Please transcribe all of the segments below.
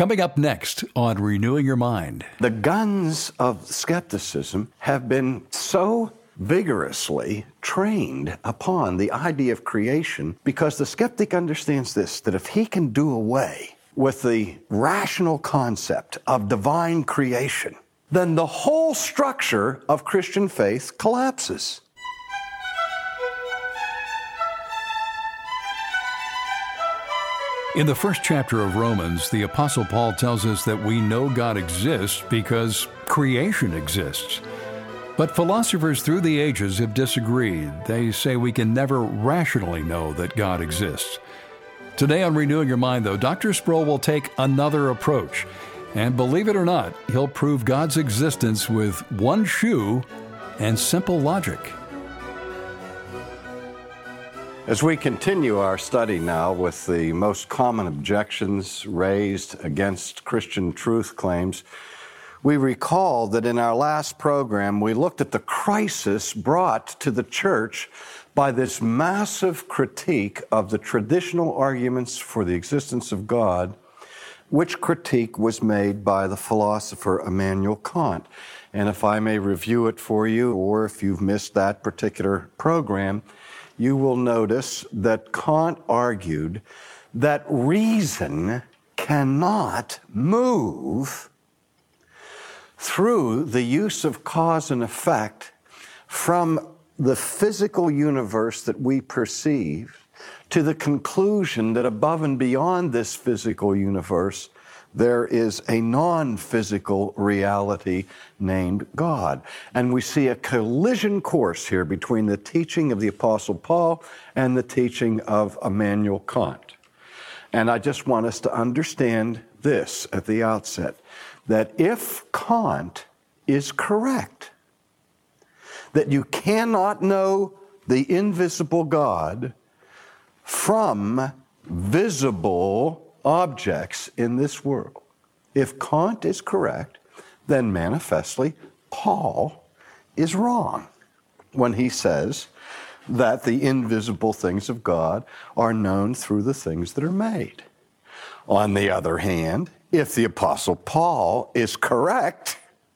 Coming up next on Renewing Your Mind. The guns of skepticism have been so vigorously trained upon the idea of creation because the skeptic understands this, that if he can do away with the rational concept of divine creation, then the whole structure of Christian faith collapses. In the first chapter of Romans, the Apostle Paul tells us that we know God exists because creation exists. But philosophers through the ages have disagreed. They say we can never rationally know that God exists. Today on Renewing Your Mind, though, Dr. Sproul will take another approach. And believe it or not, he'll prove God's existence with one shoe and simple logic. As we continue our study now with the most common objections raised against Christian truth claims, we recall that in our last program we looked at the crisis brought to the church by this massive critique of the traditional arguments for the existence of God, which critique was made by the philosopher Immanuel Kant. And if I may review it for you, or if you've missed that particular program, you will notice that Kant argued that reason cannot move through the use of cause and effect from the physical universe that we perceive to the conclusion that above and beyond this physical universe there is a non-physical reality named God. And we see a collision course here between the teaching of the Apostle Paul and the teaching of Immanuel Kant. And I just want us to understand this at the outset, that if Kant is correct, that you cannot know the invisible God from visible objects in this world. If Kant is correct, then manifestly Paul is wrong when he says that the invisible things of God are known through the things that are made. On the other hand, if the Apostle Paul is correct,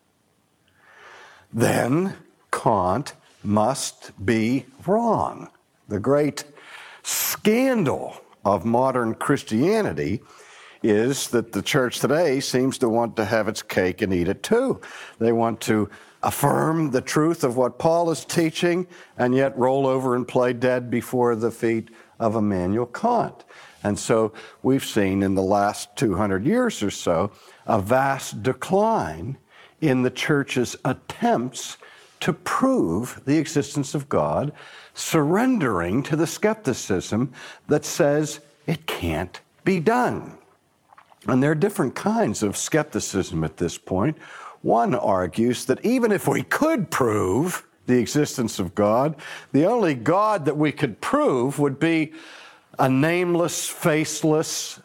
then Kant must be wrong. The great scandal of modern Christianity is that the church today seems to want to have its cake and eat it too. They want to affirm the truth of what Paul is teaching and yet roll over and play dead before the feet of Immanuel Kant. And so we've seen in the last 200 years or so a vast decline in the church's attempts to prove the existence of God, surrendering to the skepticism that says it can't be done. And there are different kinds of skepticism at this point. One argues that even if we could prove the existence of God, the only God that we could prove would be a nameless, faceless,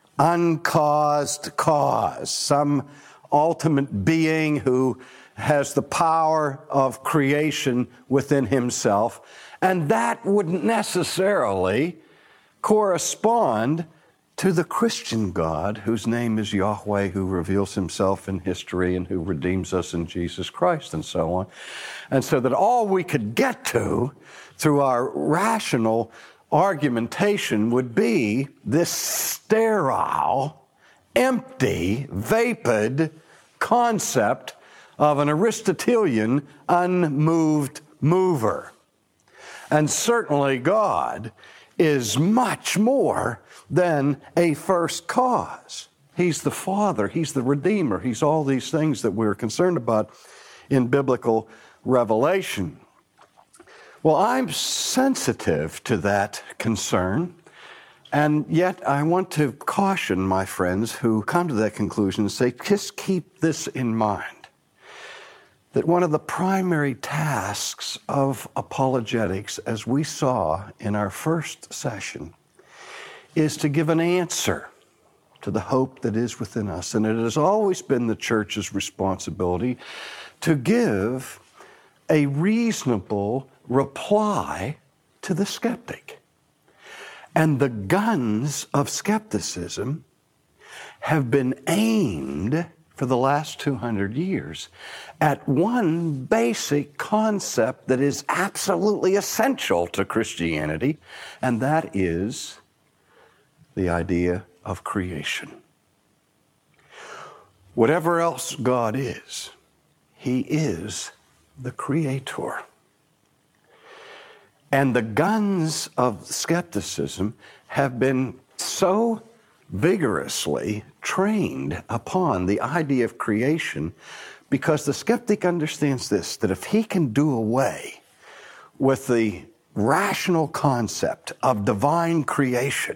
uncaused cause, some ultimate being who has the power of creation within himself, and that wouldn't necessarily correspond to the Christian God whose name is Yahweh, who reveals himself in history and who redeems us in Jesus Christ and so on. And so that all we could get to through our rational argumentation would be this sterile, empty, vapid concept of an Aristotelian unmoved mover. And certainly God is much more than a first cause. He's the Father, He's the Redeemer, He's all these things that we're concerned about in biblical revelation. Well, I'm sensitive to that concern, and yet I want to caution my friends who come to that conclusion and say, just keep this in mind, that one of the primary tasks of apologetics, as we saw in our first session, is to give an answer to the hope that is within us. And it has always been the church's responsibility to give a reasonable reply to the skeptic. And the guns of skepticism have been aimed for the last 200 years at one basic concept that is absolutely essential to Christianity, and that is the idea of creation. Whatever else God is, He is the Creator. And the guns of skepticism have been so vigorously trained upon the idea of creation because the skeptic understands this, that if he can do away with the rational concept of divine creation,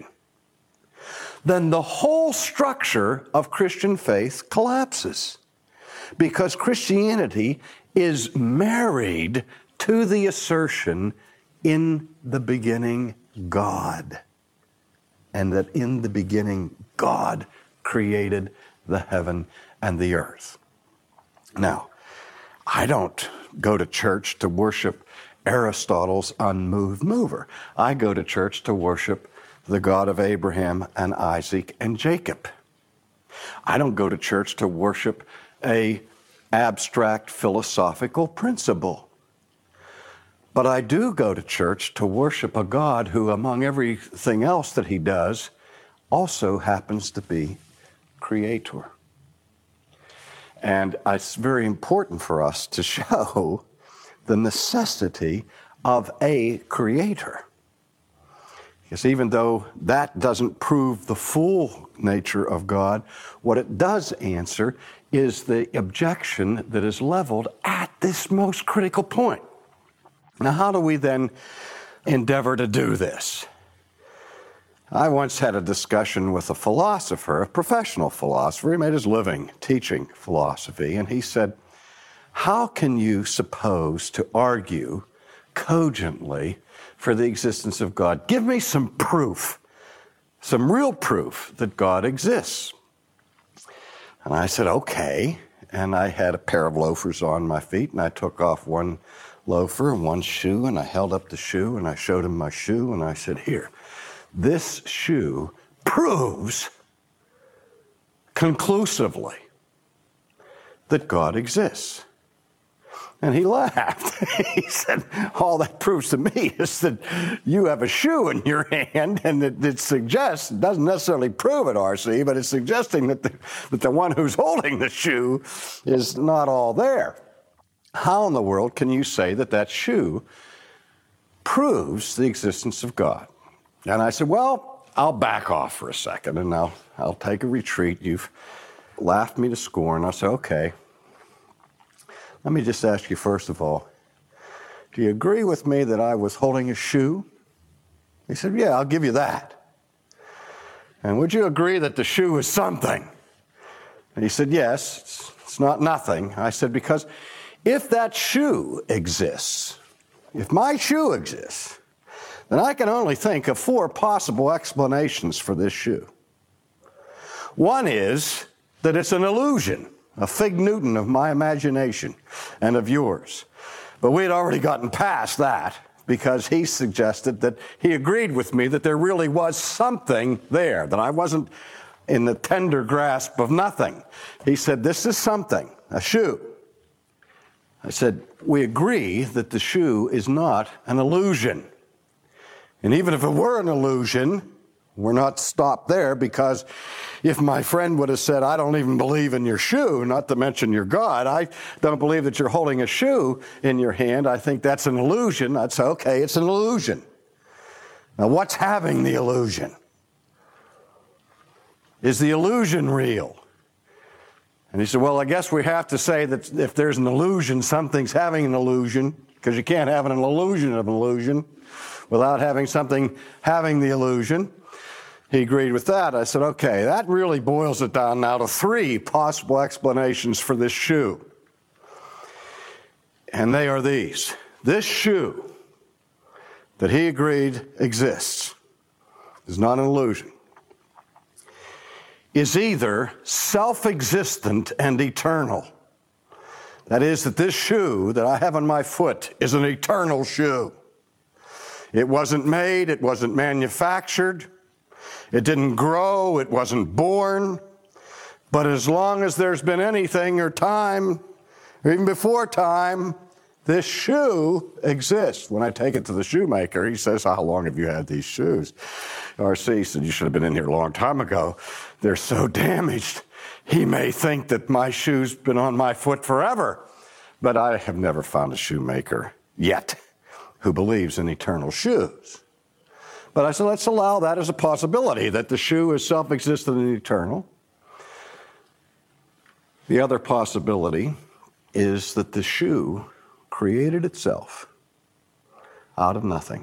then the whole structure of Christian faith collapses. Because Christianity is married to the assertion, in the beginning, God. And that in the beginning, God created the heaven and the earth. Now, I don't go to church to worship Aristotle's unmoved mover. I go to church to worship the God of Abraham and Isaac and Jacob. I don't go to church to worship an abstract philosophical principle. But I do go to church to worship a God who, among everything else that He does, also happens to be Creator. And it's very important for us to show the necessity of a Creator. Because even though that doesn't prove the full nature of God, what it does answer is the objection that is leveled at this most critical point. Now, how do we then endeavor to do this? I once had a discussion with a philosopher, a professional philosopher. He made his living teaching philosophy, and he said, how can you suppose to argue cogently for the existence of God? Give me some proof, some real proof that God exists. And I said, okay. And I had a pair of loafers on my feet, and I took off one loafer and one shoe, and I held up the shoe, and I showed him my shoe, and I said, here, this shoe proves conclusively that God exists. And he laughed. He said, all that proves to me is that you have a shoe in your hand, and it suggests, it doesn't necessarily prove it, R.C., but it's suggesting that the one who's holding the shoe is not all there. How in the world can you say that that shoe proves the existence of God? And I said, well, I'll back off for a second, and I'll take a retreat. You've laughed me to scorn. I said, okay. Let me just ask you first of all, do you agree with me that I was holding a shoe? He said, yeah, I'll give you that. And would you agree that the shoe is something? And he said, yes, it's not nothing. I said, because if that shoe exists, if my shoe exists, then I can only think of 4 possible explanations for this shoe. One is that it's an illusion, a fig Newton of my imagination and of yours. But we had already gotten past that because he suggested that he agreed with me that there really was something there, that I wasn't in the tender grasp of nothing. He said, this is something, a shoe. I said, we agree that the shoe is not an illusion. And even if it were an illusion, we're not stopped there, because if my friend would have said, I don't even believe in your shoe, not to mention your God, I don't believe that you're holding a shoe in your hand, I think that's an illusion, I'd say, okay, it's an illusion. Now, what's having the illusion? Is the illusion real? And he said, well, I guess we have to say that if there's an illusion, something's having an illusion, because you can't have an illusion of an illusion without having something having the illusion. He agreed with that. I said, okay, that really boils it down now to 3 possible explanations for this shoe. And they are these. This shoe that he agreed exists is not an illusion, is either self-existent and eternal. That is, that this shoe that I have on my foot is an eternal shoe. It wasn't made, it wasn't manufactured, it didn't grow, it wasn't born. But as long as there's been anything or time, or even before time, this shoe exists. When I take it to the shoemaker, he says, how long have you had these shoes? R.C. said, you should have been in here a long time ago. They're so damaged. He may think that my shoe's been on my foot forever. But I have never found a shoemaker yet who believes in eternal shoes. But I said, let's allow that as a possibility, that the shoe is self-existent and eternal. The other possibility is that the shoe created itself out of nothing.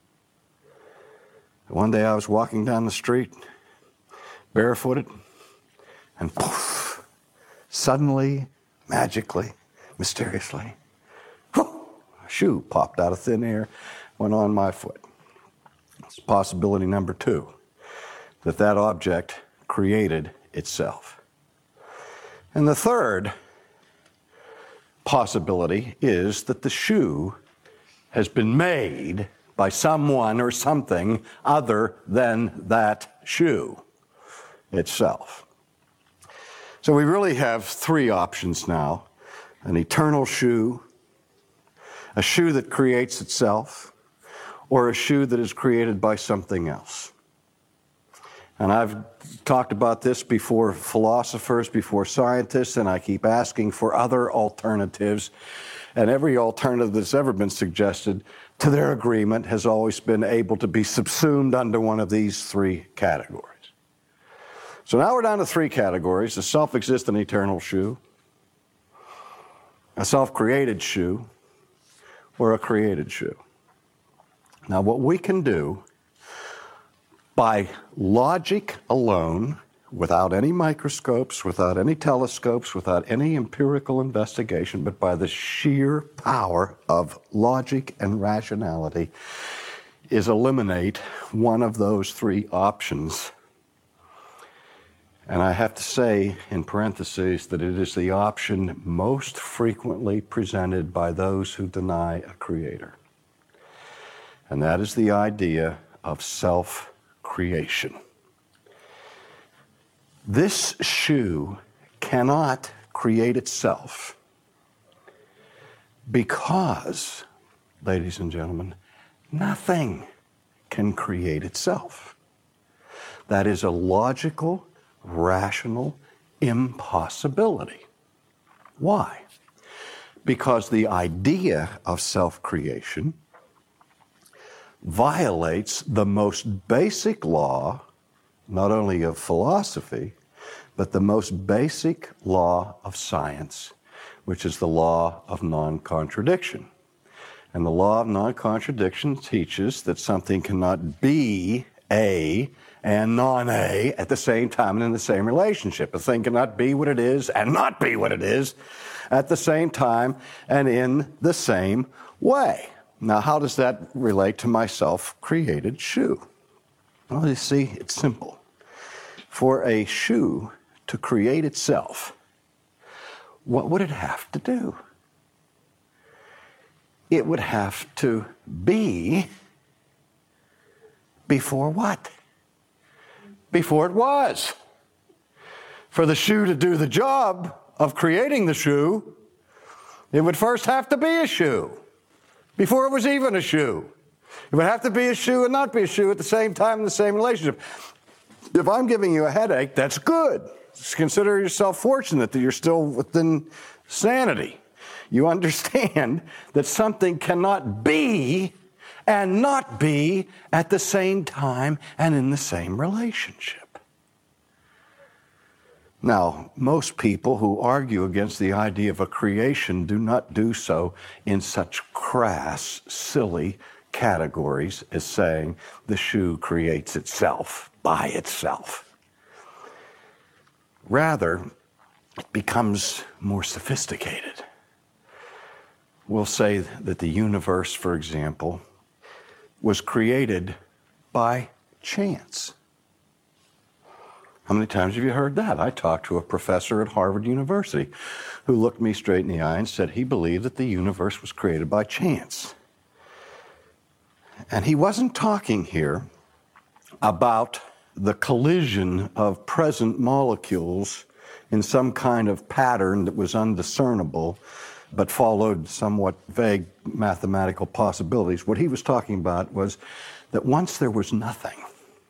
One day I was walking down the street, barefooted, and poof, suddenly, magically, mysteriously, a shoe popped out of thin air, went on my foot. It's possibility number 2, that object created itself. And the third possibility is that the shoe has been made by someone or something other than that shoe itself. So we really have 3 options now: an eternal shoe, a shoe that creates itself, or a shoe that is created by something else. And I've talked about this before philosophers, before scientists, and I keep asking for other alternatives. And every alternative that's ever been suggested, to their agreement, has always been able to be subsumed under one of these 3 categories. So now we're down to 3 categories: a self-existent eternal shoe, a self-created shoe, or a created shoe. Now what we can do by logic alone, without any microscopes, without any telescopes, without any empirical investigation, but by the sheer power of logic and rationality, is eliminate one of those 3 options. And I have to say, in parentheses, that it is the option most frequently presented by those who deny a creator. And that is the idea of self-creation. This shoe cannot create itself because, ladies and gentlemen, nothing can create itself. That is a logical, rational impossibility. Why? Because the idea of self-creation violates the most basic law, not only of philosophy, but the most basic law of science, which is the law of non-contradiction. And the law of non-contradiction teaches that something cannot be A and non-A at the same time and in the same relationship. A thing cannot be what it is and not be what it is at the same time and in the same way. Now, how does that relate to my self-created shoe? Well, you see, it's simple. For a shoe to create itself, what would it have to do? It would have to be before what? Before it was. For the shoe to do the job of creating the shoe, it would first have to be a shoe before it was even a shoe. It would have to be a shoe and not be a shoe at the same time in the same relationship. If I'm giving you a headache, that's good. Just consider yourself fortunate that you're still within sanity. You understand that something cannot be and not be at the same time and in the same relationship. Now, most people who argue against the idea of a creation do not do so in such crass, silly categories as saying the shoe creates itself by itself. Rather, it becomes more sophisticated. We'll say that the universe, for example, was created by chance. How many times have you heard that? I talked to a professor at Harvard University who looked me straight in the eye and said he believed that the universe was created by chance. And he wasn't talking here about the collision of present molecules in some kind of pattern that was undiscernible, but followed somewhat vague mathematical possibilities. What he was talking about was that once there was nothing,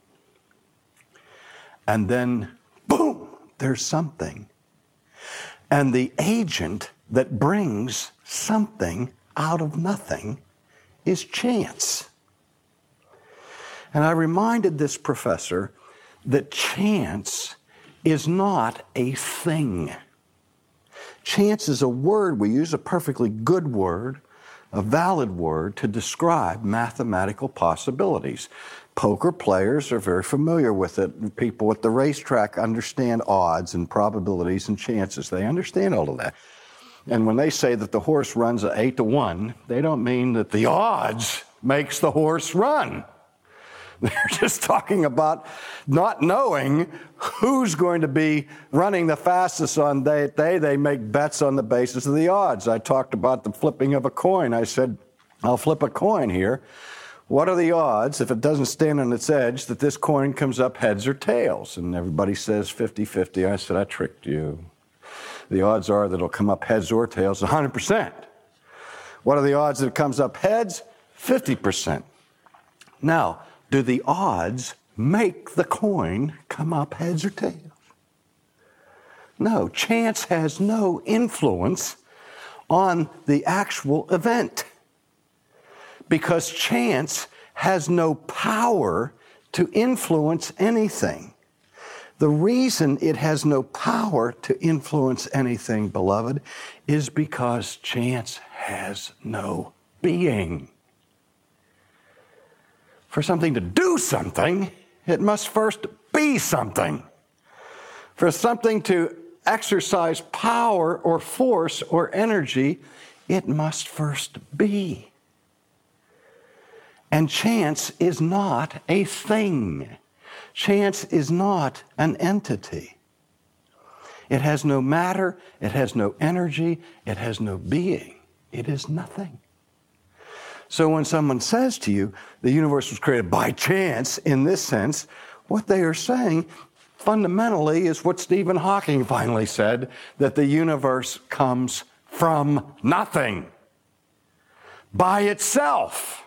and then, boom, there's something. And the agent that brings something out of nothing is chance. And I reminded this professor that chance is not a thing. Chance is a word we use, a perfectly good word, a valid word to describe mathematical possibilities. Poker players are very familiar with it. People at the racetrack understand odds and probabilities and chances. They understand all of that. And when they say that the horse runs 8-1, they don't mean that the odds makes the horse run. They're just talking about not knowing who's going to be running the fastest on that day. They make bets on the basis of the odds. I talked about the flipping of a coin. I said, I'll flip a coin here. What are the odds, if it doesn't stand on its edge, that this coin comes up heads or tails? And everybody says 50-50. I said, I tricked you. The odds are that it'll come up heads or tails 100%. What are the odds that it comes up heads? 50%. Now, do the odds make the coin come up heads or tails? No, chance has no influence on the actual event because chance has no power to influence anything. The reason it has no power to influence anything, beloved, is because chance has no being. For something to do something, it must first be something. For something to exercise power or force or energy, it must first be. And chance is not a thing. Chance is not an entity. It has no matter, it has no energy, it has no being. It is nothing. So when someone says to you, the universe was created by chance in this sense, what they are saying fundamentally is what Stephen Hawking finally said, that the universe comes from nothing, by itself.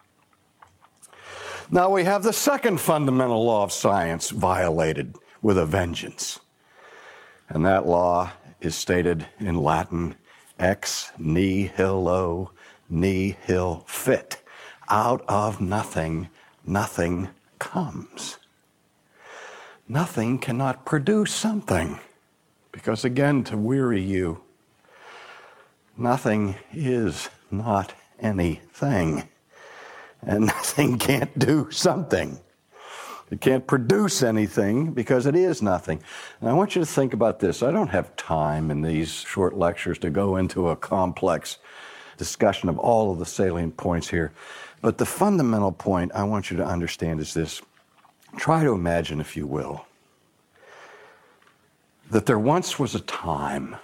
Now we have the second fundamental law of science violated with a vengeance. And that law is stated in Latin, ex nihilo nihil fit. Out of nothing, nothing comes. Nothing cannot produce something. Because again, to weary you, nothing is not anything. And nothing can't do something. It can't produce anything because it is nothing. And I want you to think about this. I don't have time in these short lectures to go into a complex discussion of all of the salient points here. But the fundamental point I want you to understand is this. Try to imagine, if you will, that there once was a time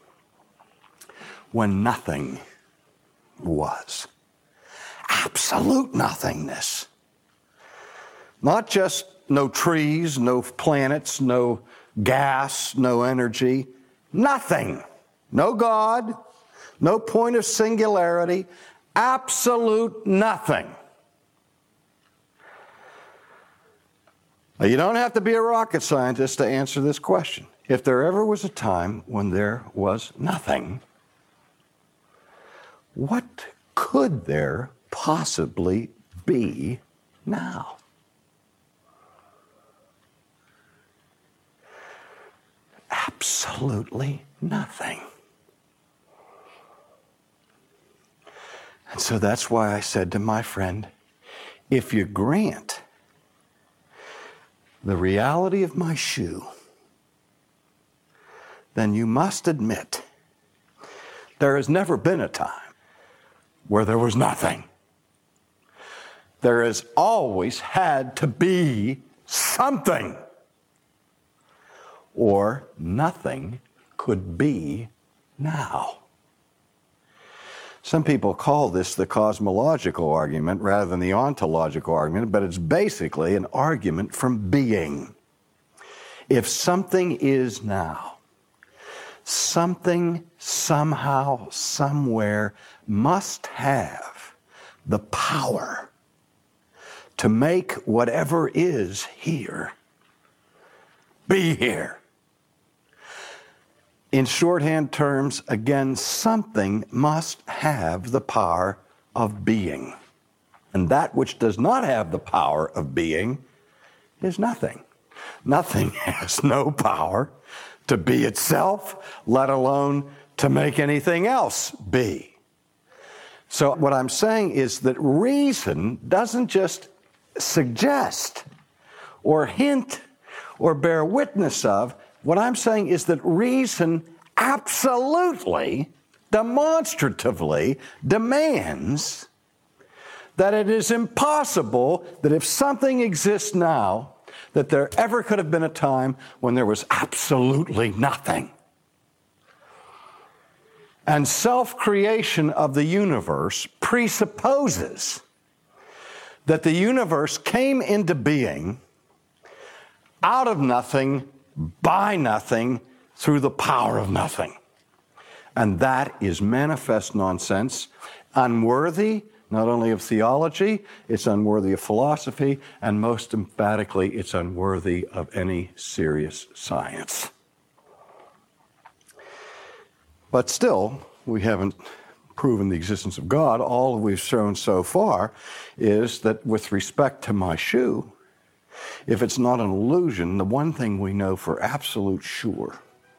when nothing was. Absolute nothingness. Not just no trees, no planets, no gas, no energy. Nothing. No God, no point of singularity. Absolute nothing. Now, you don't have to be a rocket scientist to answer this question. If there ever was a time when there was nothing, what could there possibly be now? Absolutely nothing. And so that's why I said to my friend, if you grant the reality of my shoe, then you must admit there has never been a time where there was nothing. There has always had to be something, or nothing could be now. Some people call this the cosmological argument rather than the ontological argument, but it's basically an argument from being. If something is now, something, somehow, somewhere must have the power to make whatever is here be here. In shorthand terms, again, something must have the power of being. And that which does not have the power of being is nothing. Nothing has no power to be itself, let alone to make anything else be. So what I'm saying is that reason doesn't just suggest or hint or bear witness of. What I'm saying is that reason absolutely, demonstratively demands that it is impossible that if something exists now, that there ever could have been a time when there was absolutely nothing. And self-creation of the universe presupposes that the universe came into being out of nothing, by nothing, through the power of nothing. And that is manifest nonsense, unworthy not only of theology, it's unworthy of philosophy, and most emphatically, it's unworthy of any serious science. But still, we haven't proven the existence of God. All we've shown so far is that with respect to my shoe, if it's not an illusion, the one thing we know for absolute sure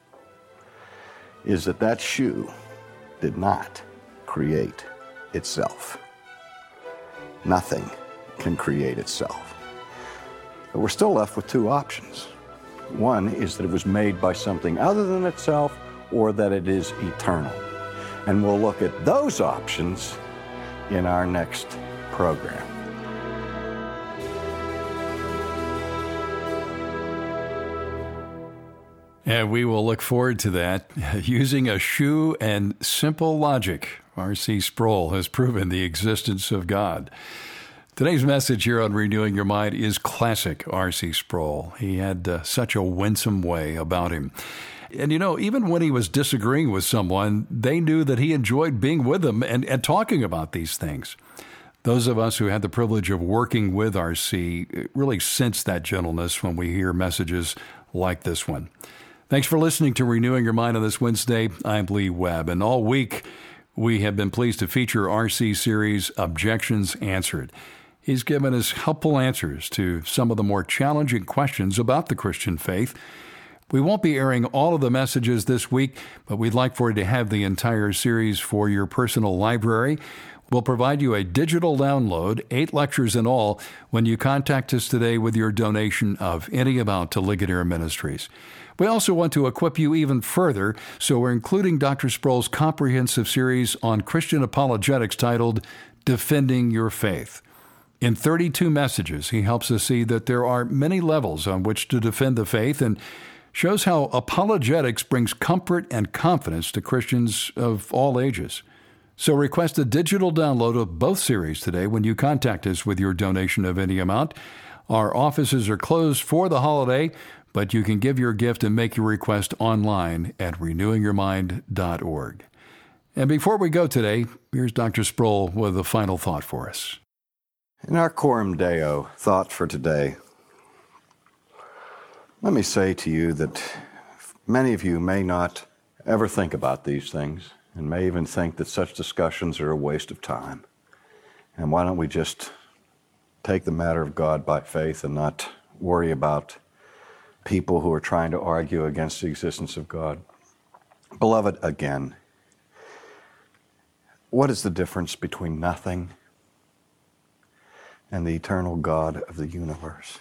is that that shoe did not create itself. Nothing can create itself. But we're still left with two options. One is that it was made by something other than itself, or that it is eternal. And we'll look at those options in our next program. And we will look forward to that. Using a shoe and simple logic, R.C. Sproul has proven the existence of God. Today's message here on Renewing Your Mind is classic R.C. Sproul. He had such a winsome way about him. And you know, even when he was disagreeing with someone, they knew that he enjoyed being with them and talking about these things. Those of us who had the privilege of working with R.C. really sense that gentleness when we hear messages like this one. Thanks for listening to Renewing Your Mind on this Wednesday. I'm Lee Webb, and all week we have been pleased to feature R.C.'s series, Objections Answered. He's given us helpful answers to some of the more challenging questions about the Christian faith. We won't be airing all of the messages this week, but we'd like for you to have the entire series for your personal library. We'll provide you a digital download, 8 lectures in all, when you contact us today with your donation of any amount to Ligonier Ministries. We also want to equip you even further, so we're including Dr. Sproul's comprehensive series on Christian apologetics titled Defending Your Faith. In 32 messages, he helps us see that there are many levels on which to defend the faith and shows how apologetics brings comfort and confidence to Christians of all ages. So request a digital download of both series today when you contact us with your donation of any amount. Our offices are closed for the holiday, but you can give your gift and make your request online at renewingyourmind.org. And before we go today, here's Dr. Sproul with a final thought for us. In our Coram Deo thought for today, let me say to you that many of you may not ever think about these things and may even think that such discussions are a waste of time. And why don't we just take the matter of God by faith and not worry about people who are trying to argue against the existence of God? Beloved, again, what is the difference between nothing and the eternal God of the universe?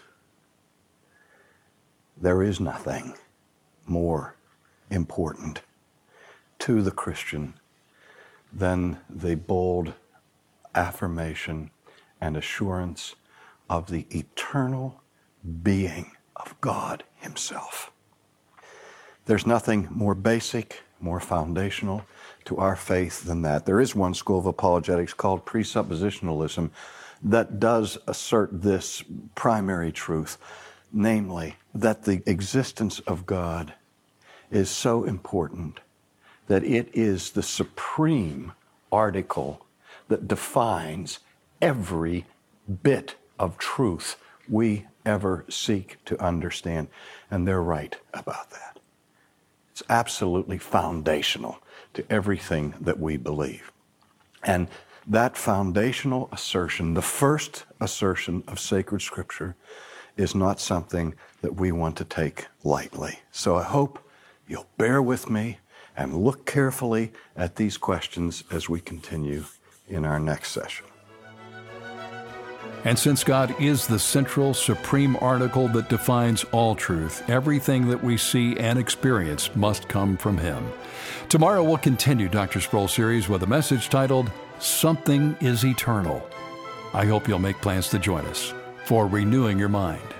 There is nothing more important to the Christian than the bold affirmation and assurance of the eternal being of God Himself. There's nothing more basic, more foundational to our faith than that. There is one school of apologetics called presuppositionalism that does assert this primary truth, namely that the existence of God is so important that it is the supreme article that defines every bit of truth we ever seek to understand. And they're right about that. It's absolutely foundational to everything that we believe. And that foundational assertion, the first assertion of sacred Scripture, is not something that we want to take lightly. So I hope you'll bear with me and look carefully at these questions as we continue in our next session. And since God is the central, supreme article that defines all truth, everything that we see and experience must come from Him. Tomorrow we'll continue Dr. Sproul's series with a message titled, Something is Eternal. I hope you'll make plans to join us for Renewing Your Mind.